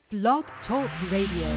Blog Talk Radio.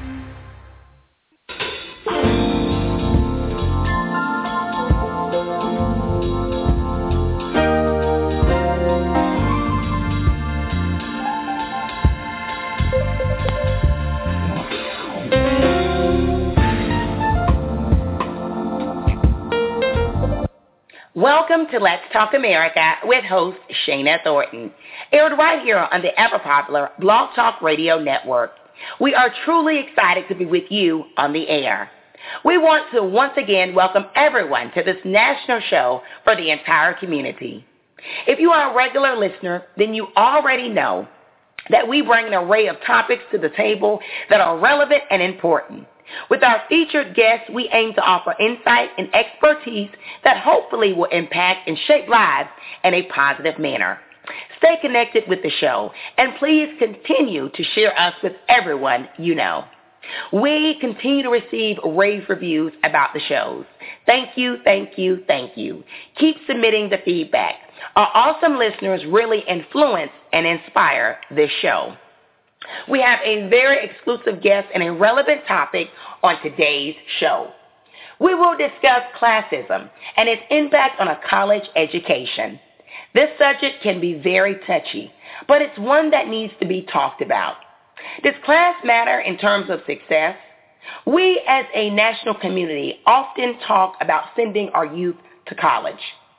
Welcome to Let's Talk America with host Shana Thornton, aired right here on the ever-popular Blog Talk Radio Network. We are truly excited to be with you on the air. We want to once again welcome everyone to this national show for the entire community. If you are a regular listener, then you already know that we bring an array of topics to the table that are relevant and important. With our featured guests, we aim to offer insight and expertise that hopefully will impact and shape lives in a positive manner. Stay connected with the show, and please continue to share us with everyone you know. We continue to receive rave reviews about the shows. Thank you, thank you, thank you. Keep submitting the feedback. Our awesome listeners really influence and inspire this show. We have a very exclusive guest and a relevant topic on today's show. We will discuss classism and its impact on a college education. This subject can be very touchy, but it's one that needs to be talked about. Does class matter in terms of success? We as a national community often talk about sending our youth to college.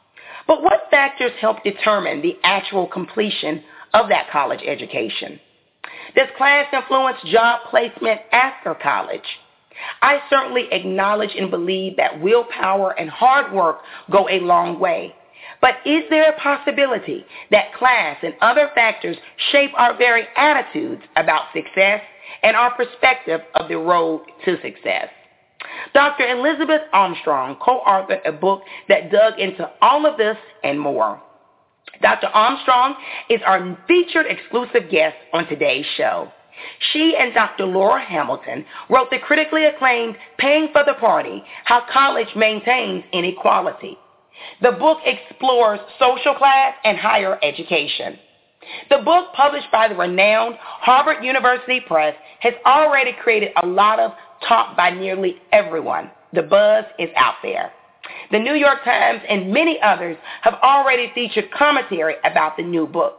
But what factors help determine the actual completion of that college education? Does class influence job placement after college? I certainly acknowledge and believe that willpower and hard work go a long way. But is there a possibility that class and other factors shape our very attitudes about success and our perspective of the road to success? Dr. Elizabeth Armstrong co-authored a book that dug into all of this and more. Dr. Armstrong is our featured exclusive guest on today's show. She and Dr. Laura Hamilton wrote the critically acclaimed Paying for the Party, How College Maintains Inequality. The book explores social class and higher education. The book, published by the renowned Harvard University Press, has already created a lot of talk by nearly everyone. The buzz is out there. The New York Times and many others have already featured commentary about the new book.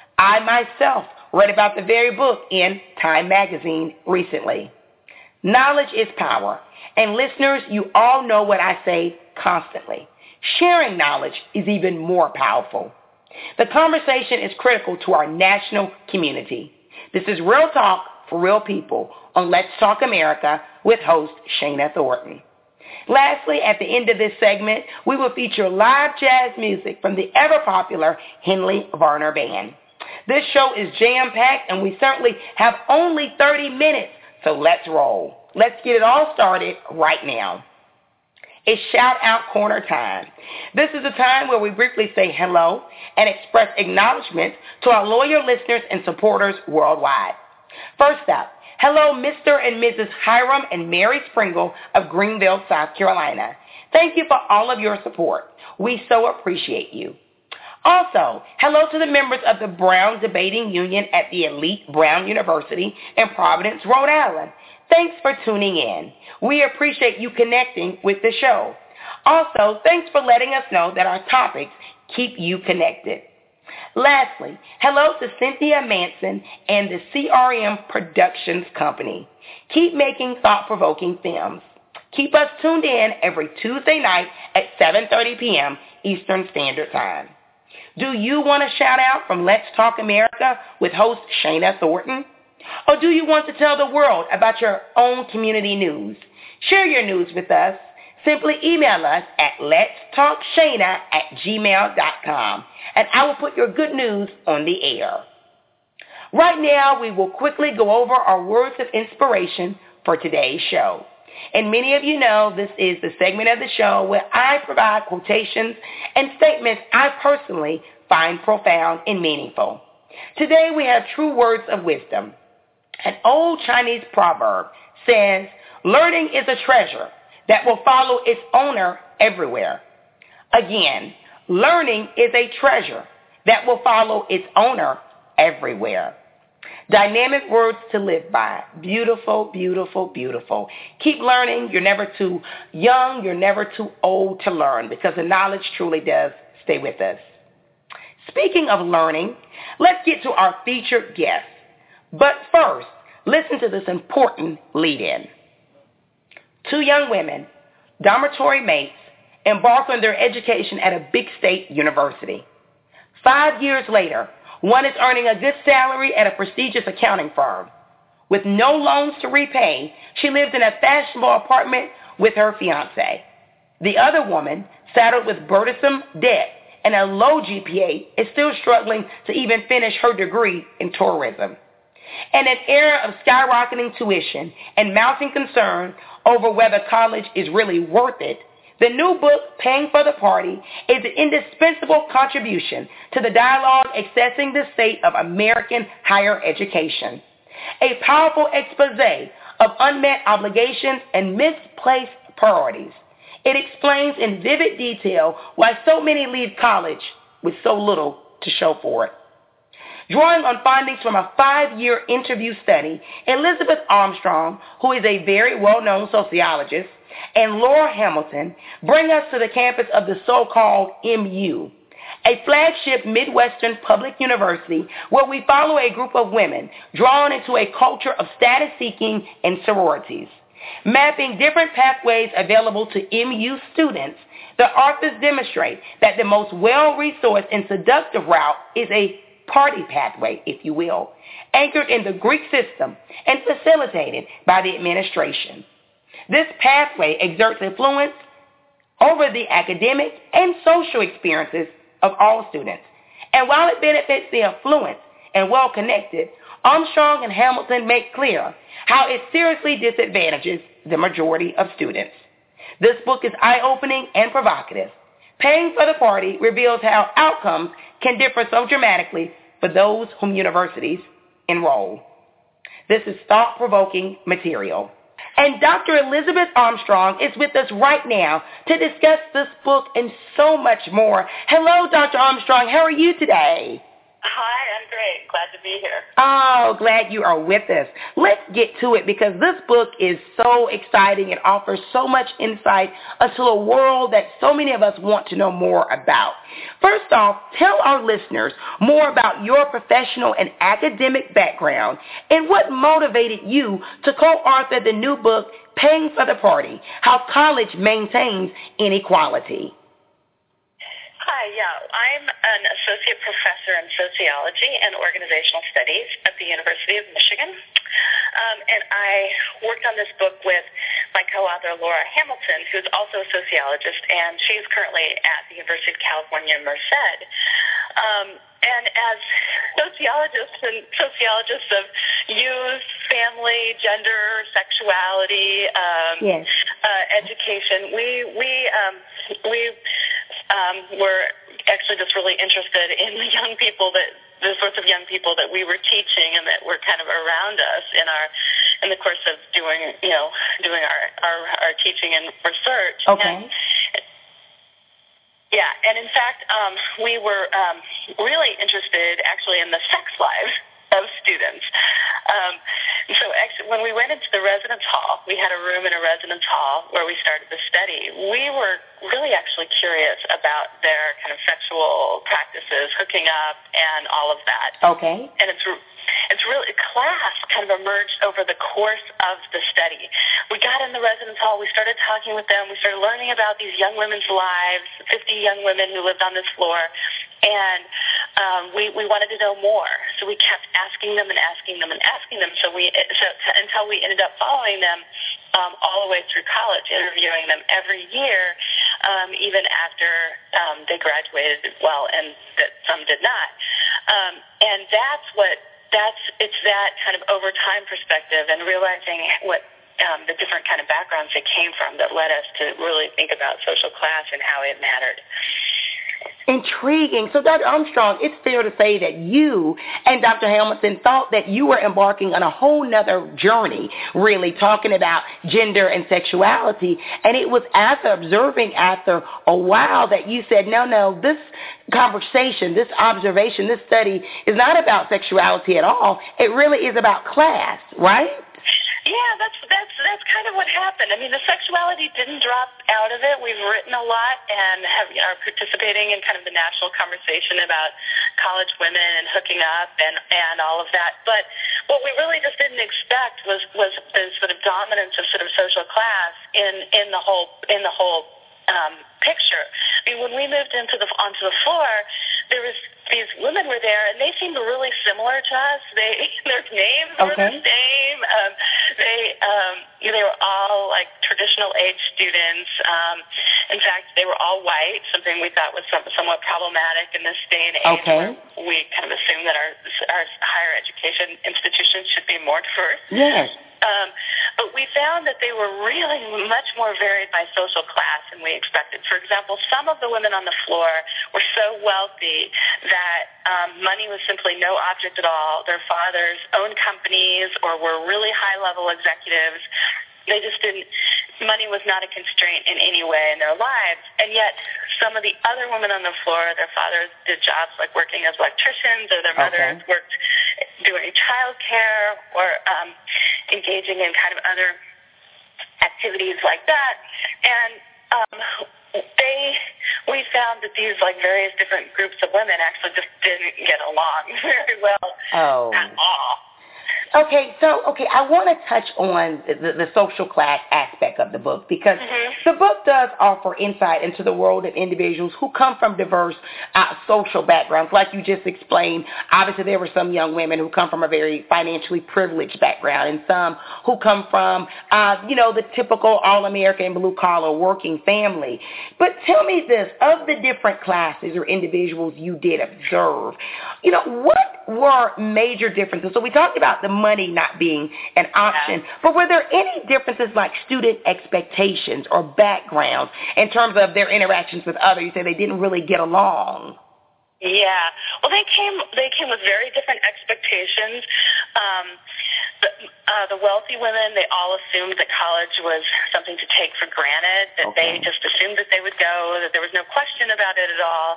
I myself read about the very book in Time magazine recently. Knowledge is power, and listeners, you all know what I say constantly. Sharing knowledge is even more powerful. The conversation is critical to our national community. This is Real Talk for Real People on Let's Talk America with host Shana Thornton. Lastly, at the end of this segment, we will feature live jazz music from the ever-popular Henley Varner Band. This show is jam-packed, and we certainly have only 30 minutes, so let's roll. Let's get it all started right now. It's shout-out corner time. This is a time where we briefly say hello and express acknowledgments to our loyal listeners and supporters worldwide. First up, hello, Mr. and Mrs. Hiram and Mary Springle of Greenville, South Carolina. Thank you for all of your support. We so appreciate you. Also, hello to the members of the Brown Debating Union at the elite Brown University in Providence, Rhode Island. Thanks for tuning in. We appreciate you connecting with the show. Also, thanks for letting us know that our topics keep you connected. Lastly, hello to Cynthia Manson and the CRM Productions Company. Keep making thought-provoking films. Keep us tuned in every Tuesday night at 7:30 p.m. Eastern Standard Time. Do you want a shout-out from Let's Talk America with host Shana Thornton? Or do you want to tell the world about your own community news? Share your news with us. Simply email us at letstalkshana@gmail.com, and I will put your good news on the air. Right now, we will quickly go over our words of inspiration for today's show. And many of you know this is the segment of the show where I provide quotations and statements I personally find profound and meaningful. Today, we have true words of wisdom. An old Chinese proverb says, learning is a treasure that will follow its owner everywhere. Again, learning is a treasure that will follow its owner everywhere. Dynamic words to live by. Beautiful, beautiful, beautiful. Keep learning. You're never too young. You're never too old to learn because the knowledge truly does stay with us. Speaking of learning, let's get to our featured guest. But first, listen to this important lead-in. Two young women, dormitory mates, embark on their education at a big state university. 5 years later, one is earning a good salary at a prestigious accounting firm. With no loans to repay, she lives in a fashionable apartment with her fiancé. The other woman, saddled with burdensome debt and a low GPA, is still struggling to even finish her degree in tourism. In an era of skyrocketing tuition and mounting concern over whether college is really worth it, the new book, Paying for the Party, is an indispensable contribution to the dialogue assessing the state of American higher education. A powerful expose of unmet obligations and misplaced priorities. It explains in vivid detail why so many leave college with so little to show for it. Drawing on findings from a 5-year interview study, Elizabeth Armstrong, who is a very well-known sociologist, and Laura Hamilton bring us to the campus of the so-called MU, a flagship Midwestern public university where we follow a group of women drawn into a culture of status-seeking and sororities. Mapping different pathways available to MU students, the authors demonstrate that the most well-resourced and seductive route is a party pathway, if you will, anchored in the Greek system and facilitated by the administration. This pathway exerts influence over the academic and social experiences of all students. And while it benefits the affluent and well-connected, Armstrong and Hamilton make clear how it seriously disadvantages the majority of students. This book is eye-opening and provocative. Paying for the Party reveals how outcomes can differ so dramatically for those whom universities enroll. This is thought-provoking material. And Dr. Elizabeth Armstrong is with us right now to discuss this book and so much more. Hello, Dr. Armstrong. How are you today? Hi, I'm great. Glad to be here. Oh, glad you are with us. Let's get to it because this book is so exciting. It offers so much insight into a world that so many of us want to know more about. First off, tell our listeners more about your professional and academic background and what motivated you to co-author the new book, Paying for the Party, How College Maintains Inequality. Hi, I'm an associate professor in sociology and organizational studies at the University of Michigan. And I worked on this book with my co-author, Laura Hamilton, who's also a sociologist, and she's currently at the University of California, Merced. And as sociologists of youth, family, gender, sexuality, education, we were actually just really interested in the sorts of young people that we were teaching and that were kind of around us in the course of doing our teaching and research. Okay. And in fact, we were really interested actually in the sex lives of students. So actually, when we went into the residence hall, we had a room in a residence hall where we started the study. We were really actually curious about their kind of sexual practices, hooking up, and all of that. Okay. And it's really, class kind of emerged over the course of the study. We got in the residence hall, we started talking with them, we started learning about these young women's lives, 50 young women who lived on this floor, and we wanted to know more. So we kept asking them until we ended up following them all the way through college, interviewing them every year, even after they graduated, and that some did not. And it's that kind of over time perspective and realizing what the different kind of backgrounds they came from that led us to really think about social class and how it mattered. Intriguing. So, Dr. Armstrong, it's fair to say that you and Dr. Hamilton thought that you were embarking on a whole nother journey, really talking about gender and sexuality. And it was after observing after a while that you said, no, this conversation, this observation, this study is not about sexuality at all. It really is about class, right? Yeah, that's kind of what happened. I mean, the sexuality didn't drop out of it. We've written a lot and are participating in kind of the national conversation about college women and hooking up and all of that. But what we really just didn't expect was the sort of dominance of sort of social class in the whole picture. I mean, when we moved onto the floor, there was these women were there, and they seemed really similar to us. Their names were the same. They were all like traditional age students. In fact, they were all white, something we thought was somewhat problematic in this day and age. Where we kind of assume that our higher education institutions should be more diverse. Yes. But we found that they were really much more varied by social class than we expected. For example, some of the women on the floor were so wealthy that money was simply no object at all. Their fathers owned companies or were really high-level executives. They just money was not a constraint in any way in their lives. And yet some of the other women on the floor, their fathers did jobs like working as electricians, or their mothers worked doing childcare or engaging in kind of other activities like that. And we found that these like various different groups of women actually just didn't get along very well at all. Okay, I want to touch on the social class aspect of the book, because the book does offer insight into the world of individuals who come from diverse social backgrounds. Like you just explained, obviously there were some young women who come from a very financially privileged background, and some who come from, the typical all-American blue-collar working family. But tell me this, of the different classes or individuals you did observe, what were major differences? So we talked about the money not being an option, but were there any differences like student expectations or backgrounds in terms of their interactions with others? You said they didn't really get along. Yeah. Well, they came with very different expectations. The wealthy women, they all assumed that college was something to take for granted, that they just assumed that they would go, that there was no question about it at all.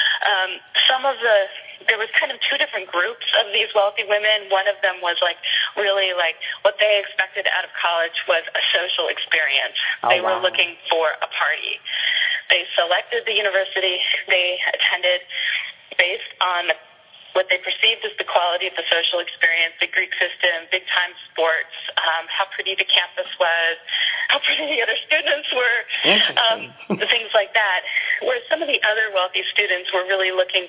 There was kind of two different groups of these wealthy women. One of them was really what they expected out of college was a social experience. They were looking for a party. They selected the university they attended based on what they perceived as the quality of the social experience, the Greek system, big-time sports, how pretty the campus was, how pretty the other students were, things like that. Whereas some of the other wealthy students were really looking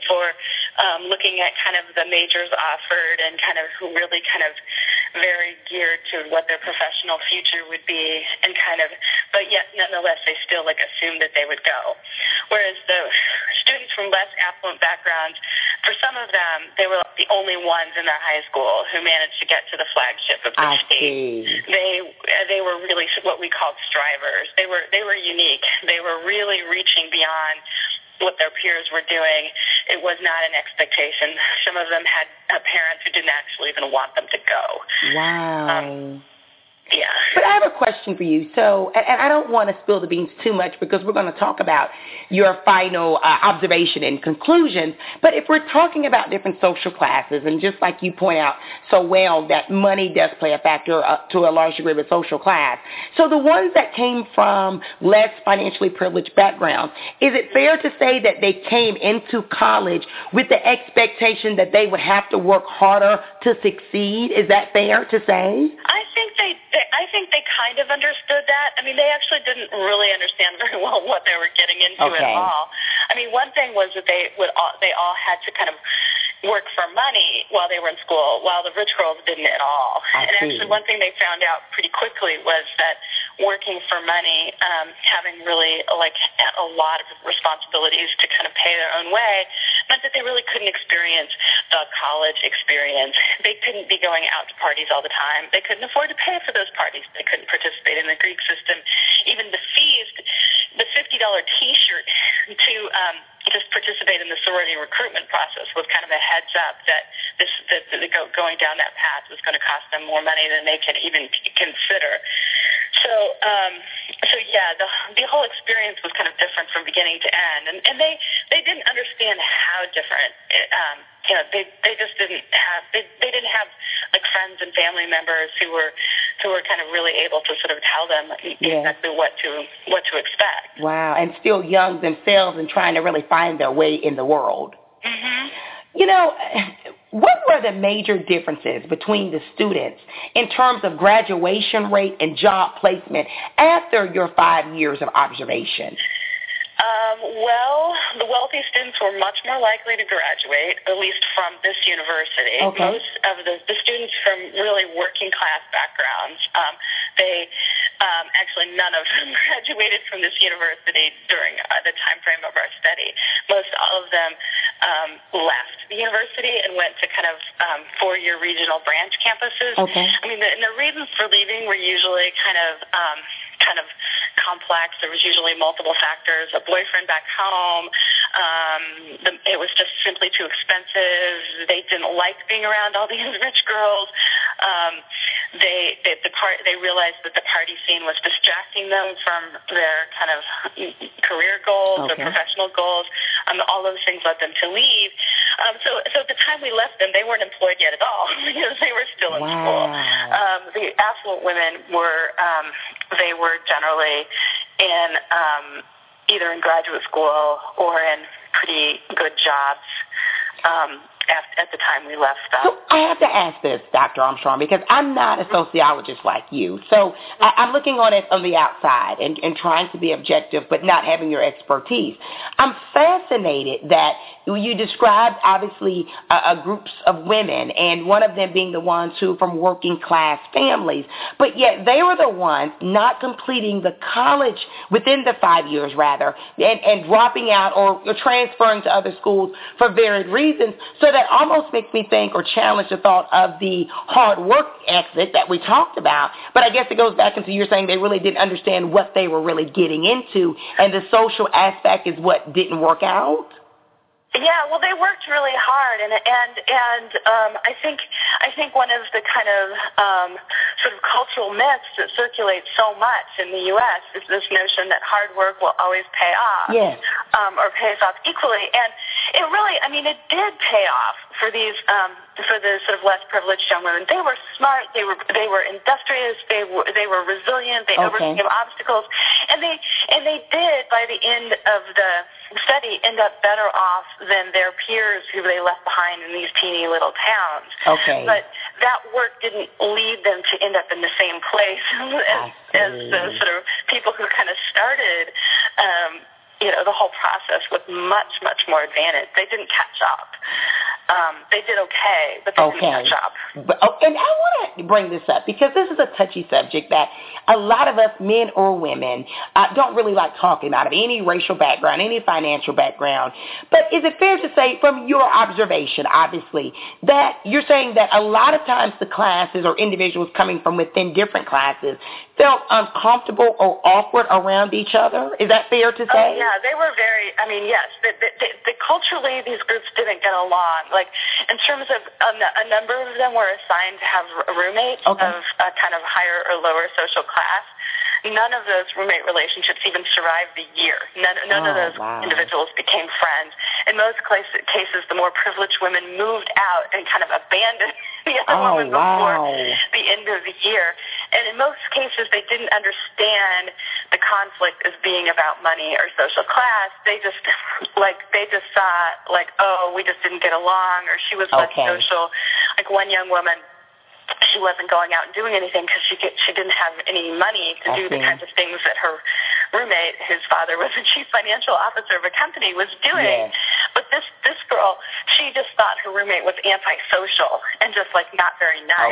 at kind of the majors offered and kind of who really kind of very geared to what their professional future would be, and but yet nonetheless they still assumed that they would go. Whereas the students from less affluent backgrounds, for some of them, they were the only ones in their high school who managed to get to the flagship of the state. They were really what we called strivers. They were unique. They were really reaching beyond what their peers were doing. It was not an expectation. Some of them had parents who didn't actually even want them to go. Wow. Yeah. But I have a question for you. So, and I don't want to spill the beans too much because we're going to talk about your final observation and conclusions. But if we're talking about different social classes, and just like you point out so well, that money does play a factor to a large degree with social class. So the ones that came from less financially privileged backgrounds, is it fair to say that they came into college with the expectation that they would have to work harder to succeed? Is that fair to say? I think they kind of understood that. I mean, they actually didn't really understand very well what they were getting into at all. I mean, one thing was that they all had to kind of work for money while they were in school, while the rich girls didn't at all. Actually, one thing they found out pretty quickly was that working for money, having really a lot of responsibilities to kind of pay their own way, meant that they really couldn't experience the college experience. They couldn't be going out to parties all the time. They couldn't afford to pay for those parties. They couldn't participate in the Greek system. Even the fees, the $50 T-shirt to just participate in the sorority recruitment process with kind of a heads up that going down that path was going to cost them more money than they could even consider. So yeah, the whole experience was kind of different from beginning to end, and they didn't understand how different. They just didn't have like friends and family members who were kind of really able to sort of tell them exactly what to expect. Wow, and still young themselves and trying to really find their way in the world. Mm-hmm. What were the major differences between the students in terms of graduation rate and job placement after your 5 years of observation? Well, the wealthy students were much more likely to graduate, at least from this university. Okay. Most of the students from really working class backgrounds, actually none of them graduated from this university during the time frame of our study. Most all of them left the university and went to kind of 4-year regional branch campuses. Okay. I mean, the reasons for leaving were usually kind of complex. There was usually multiple factors. A boyfriend back home. It was just simply too expensive. They didn't like being around all these rich girls. They realized that the party scene was distracting them from their kind of career goals or professional goals. All those things led them to leave. So at the time we left them, they weren't employed yet at all because they were still in school. The affluent women were generally in either in graduate school or in pretty good jobs at the time we left them. So I have to ask this, Dr. Armstrong, because I'm not a sociologist like you. So I'm looking on it on the outside and trying to be objective, but not having your expertise. I'm fascinated that you described, obviously, groups of women, and one of them being the ones who from working class families, but yet they were the ones not completing the college within the 5 years, rather, and dropping out or transferring to other schools for varied reasons. So that almost makes me think or challenge the thought of the hard work ethic that we talked about. But I guess it goes back into you're saying they really didn't understand what they were really getting into, and the social aspect is what didn't work out. Yeah, well, they worked really hard, and I think one of the kind of sort of cultural myths that circulates so much in the U.S. is this notion that hard work will always pay off, or pays off equally, and it really, I mean, it did pay off for these for the sort of less privileged young women. They were smart, they were industrious, they were resilient, they overcame obstacles, and they did by the end of the study end up better off than their peers who they left behind in these teeny little towns. Okay. But that work didn't lead them to end up in the same place as the sort of people who kind of started the whole process with much, much more advantage. They didn't catch up. They did okay, but they didn't catch up. And I want to bring this up because this is a touchy subject that a lot of us, men or women, don't really like talking about, of any racial background, any financial background. But is it fair to say, from your observation, obviously, that you're saying that a lot of times the classes or individuals coming from within different classes felt uncomfortable or awkward around each other? Is that fair to say? Oh, yeah, they were very, yes. Culturally, these groups didn't get along. Like, in terms of a number of them were assigned to have roommates of a kind of higher or lower social class. None of those roommate relationships even survived the year. None of those individuals became friends. In most cases, the more privileged women moved out and kind of abandoned the other women before the end of the year. And in most cases, they didn't understand the conflict as being about money or social class. They just saw, we just didn't get along, or she was less social. Like one young woman, she wasn't going out and doing anything because she didn't have any money to do the kinds of things that her roommate, whose father was the chief financial officer of a company, was doing. But this girl, she just thought her roommate was antisocial and just not very nice.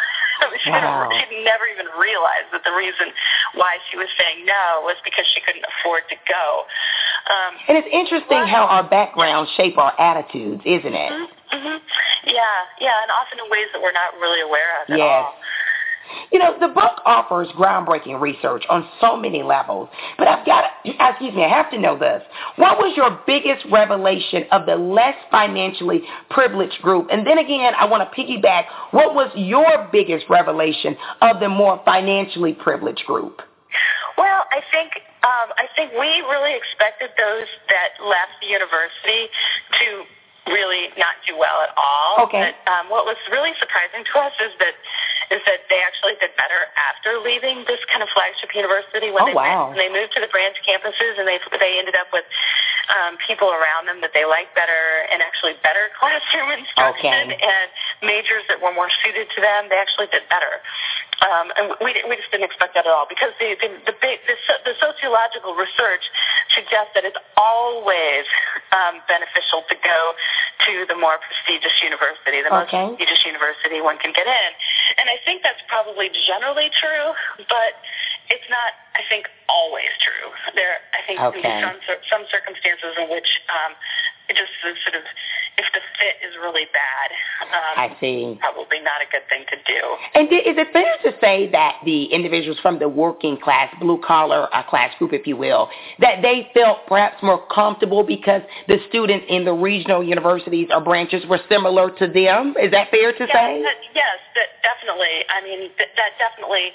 She'd never even realized that the reason why she was saying no was because she couldn't afford to go. And it's interesting how our backgrounds shape our attitudes, isn't it? Mm-hmm. Yeah, and often in ways that we're not really aware of at all. The book offers groundbreaking research on so many levels, but I've got to excuse me, I have to know this. What was your biggest revelation of the less financially privileged group? And then again, I want to piggyback. What was your biggest revelation of the more financially privileged group? Well, I think we really expected those that left the university to really not do well at all. Okay. But what was really surprising to us is that they actually did better after leaving this kind of flagship university when they moved to the branch campuses, and they ended up with people around them that they liked better, and actually better classroom instruction and majors that were more suited to them. They actually did better. And we just didn't expect that at all, because the sociological research suggests that it's always beneficial to go to the more prestigious university, the most prestigious university one can get in. And I think that's probably generally true, but it's not, I think, always true. I think can be some circumstances in which it just sort of, if the fit is really bad, I see. Probably not a good thing to do. And is it fair to say that the individuals from the working class, blue-collar class group, if you will, that they felt perhaps more comfortable because the students in the regional universities or branches were similar to them? Is that fair to say? Yes, definitely. I mean, that definitely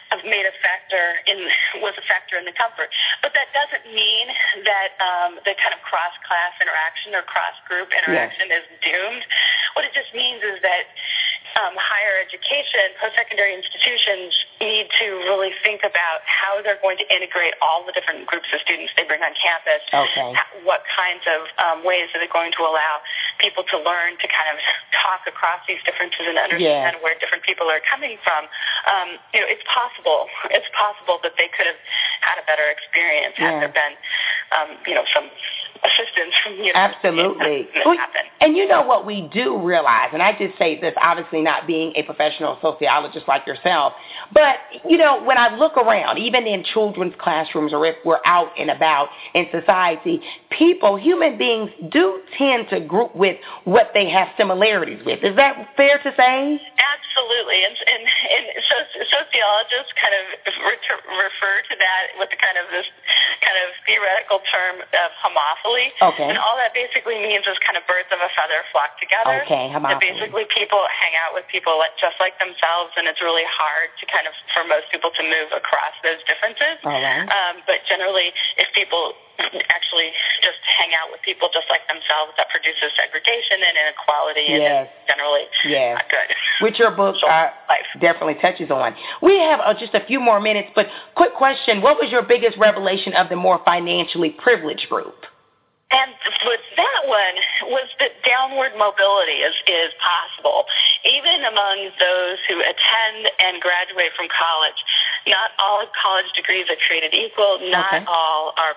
was a factor in the comfort. But that doesn't mean that the kind of cross-class interaction or cross-group interaction is doomed. What it just means is that higher education, post-secondary institutions need to really think about how they're going to integrate all the different groups of students they bring on campus. What kinds of ways are they going to allow people to learn to kind of talk across these differences and understand where different people are coming from. It's possible. It's possible that they could have had a better experience had there been, some assistance from Absolutely. And you know what we do realize, and I just say this obviously not being a professional sociologist like yourself, but, when I look around, even in children's classrooms or if we're out and about in society, human beings do tend to group with what they have similarities with. Is that fair to say? Absolutely. And sociologists kind of refer to that with this kind of theoretical term of homophily. And all that basically means is kind of birds of a feather flock together. Homophily. That basically people hang out with people just like themselves, and it's really hard to for most people to move across those differences. But generally, if people actually just hang out with people just like themselves, that produces segregation and inequality, and is generally not good. Which your book definitely touches on. We have just a few more minutes, but quick question, what was your biggest revelation of the more financially privileged group? And with that one was that downward mobility is possible. Even among those who attend and graduate from college, not all college degrees are created equal. Not all are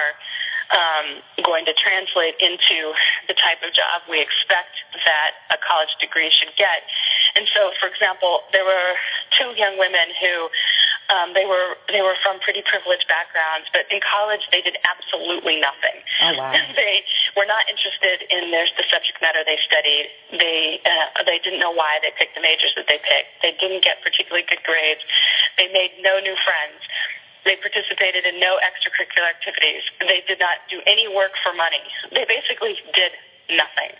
going to translate into the type of job we expect that a college degree should get. And so, for example, there were two young women who they were from pretty privileged backgrounds, but in college they did absolutely nothing. They were not interested in the subject matter they studied. They didn't know why they picked the majors that they picked. They didn't get particularly good grades. They made no new friends. They participated in no extracurricular activities. They did not do any work for money. They basically did nothing.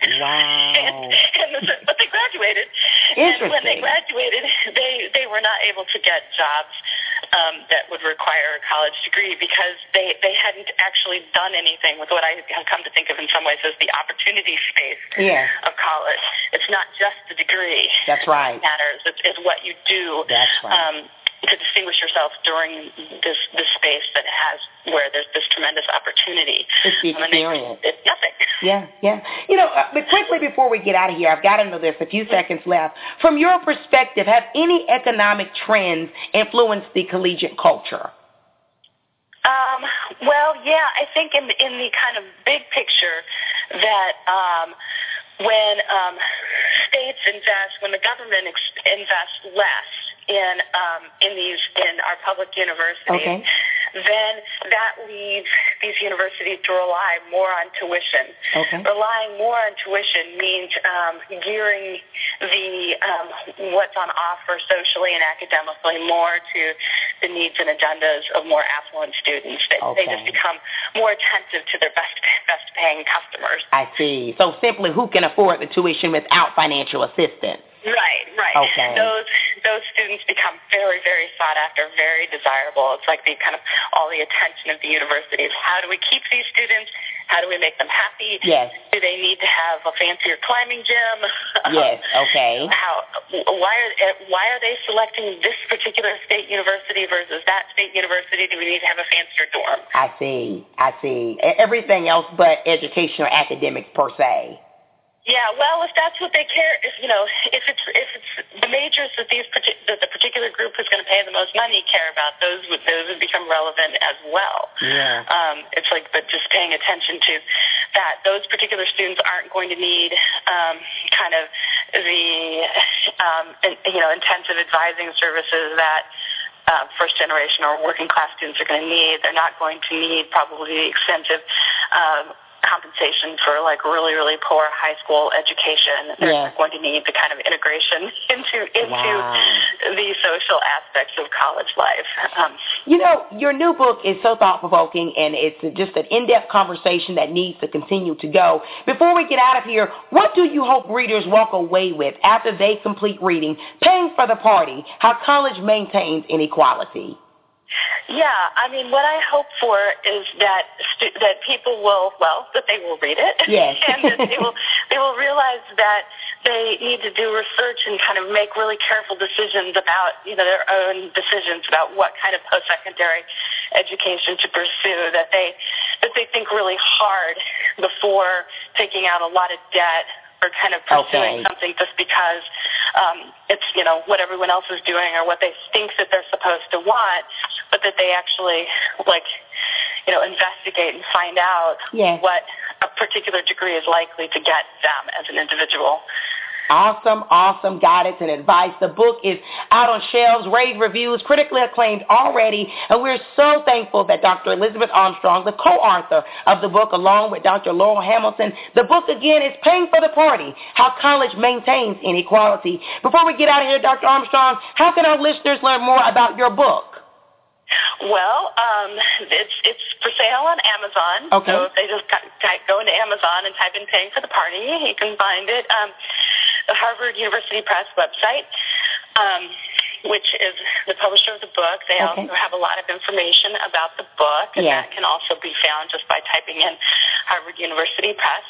But they graduated. And when they graduated, they were not able to get jobs that would require a college degree because they hadn't actually done anything with what I have come to think of in some ways as the opportunity space of college. It's not just the degree. That's right. That matters. It's what you do. That's right. To distinguish yourself during this space where there's this tremendous opportunity. It's the experience. It's nothing. Yeah. But quickly before we get out of here, I've got to know this, a few seconds left. From your perspective, have any economic trends influenced the collegiate culture? I think in the kind of big picture that when states invest, when the government invests less in our public universities, then that leads these universities to rely more on tuition. Relying more on tuition means gearing what's on offer socially and academically more to the needs and agendas of more affluent students. They just become more attentive to their best paying customers. I see. So simply, who can afford the tuition without financial assistance? Right. Okay. Those students become very, very sought after, very desirable. It's like all the attention of the universities. How do we keep these students? How do we make them happy? Yes. Do they need to have a fancier climbing gym? Yes. Okay. Why are they selecting this particular state university versus that state university? Do we need to have a fancier dorm? I see. Everything else but education or academics per se. Yeah, well, if that's what they care, if it's the majors that the particular group who's going to pay the most money care about, those would become relevant as well. Yeah. It's like, but just paying attention to that, those particular students aren't going to need intensive advising services that first generation or working class students are going to need. They're not going to need probably extensive compensation for really, really poor high school education. They're going to need the kind of integration into the social aspects of college life. Your new book is so thought-provoking, and it's just an in-depth conversation that needs to continue to go. Before we get out of here, what do you hope readers walk away with after they complete reading Paying for the Party, How College Maintains Inequality? Yeah, what I hope for is that people will, that they will read it. Yes. And that they will realize that they need to do research and kind of make really careful decisions about, their own decisions about what kind of post-secondary education to pursue, that they think really hard before taking out a lot of debt or kind of pursuing something just because it's, what everyone else is doing or what they think that they're supposed to want, but that they actually, investigate and find out what a particular degree is likely to get them as an individual. Awesome guidance and advice. The book is out on shelves, rave reviews, critically acclaimed already, and we're so thankful that Dr. Elizabeth Armstrong, the co-author of the book, along with Dr. Laurel Hamilton, the book again is Paying for the Party, How College Maintains Inequality. Before we get out of here, Dr. Armstrong, how can our listeners learn more about your book? Well, it's for sale on Amazon. Okay. So if they just go into Amazon and type in Paying for the Party, you can find it. The Harvard University Press website, which is the publisher of the book. They also have a lot of information about the book, and that can also be found just by typing in Harvard University Press.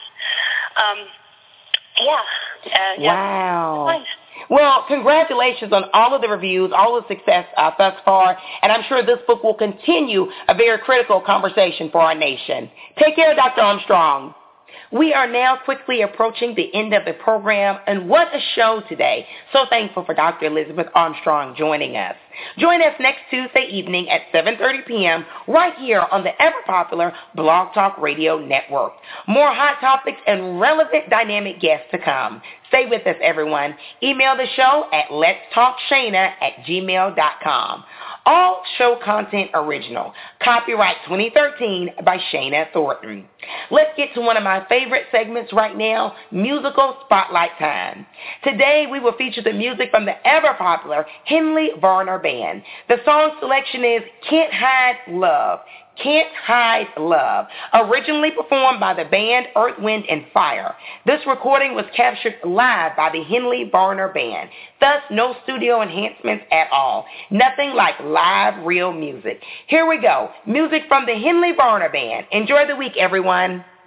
Wow. Well, congratulations on all of the reviews, all the success thus far, and I'm sure this book will continue a very critical conversation for our nation. Take care, Dr. Armstrong. We are now quickly approaching the end of the program, and what a show today. So thankful for Dr. Elizabeth Armstrong joining us. Join us next Tuesday evening at 7:30 p.m. right here on the ever-popular Blog Talk Radio Network. More hot topics and relevant dynamic guests to come. Stay with us, everyone. Email the show at letstalkshana@gmail.com. All show content original. Copyright 2013 by Shana Thornton. Let's get to one of my favorite segments right now, Musical Spotlight Time. Today we will feature the music from the ever-popular Henley Varner Band. The song selection is Can't Hide Love. Can't Hide Love, originally performed by the band Earth, Wind & Fire. This recording was captured live by the Henley Varner Band, thus no studio enhancements at all. Nothing like live, real music. Here we go, music from the Henley Varner Band. Enjoy the week, everyone.